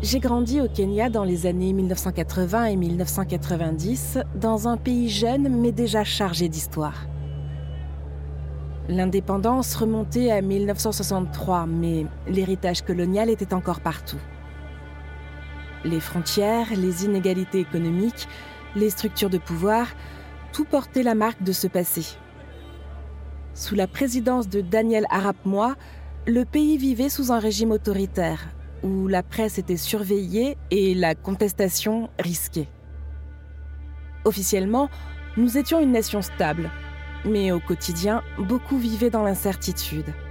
J'ai grandi au Kenya dans les années 1980 et 1990, dans un pays jeune mais déjà chargé d'histoire. L'indépendance remontait à 1963, mais l'héritage colonial était encore partout. Les frontières, les inégalités économiques, les structures de pouvoir, tout portait la marque de ce passé. Sous la présidence de Daniel Arap Moi, le pays vivait sous un régime autoritaire, où la presse était surveillée et la contestation risquée. Officiellement, nous étions une nation stable, mais au quotidien, beaucoup vivaient dans l'incertitude.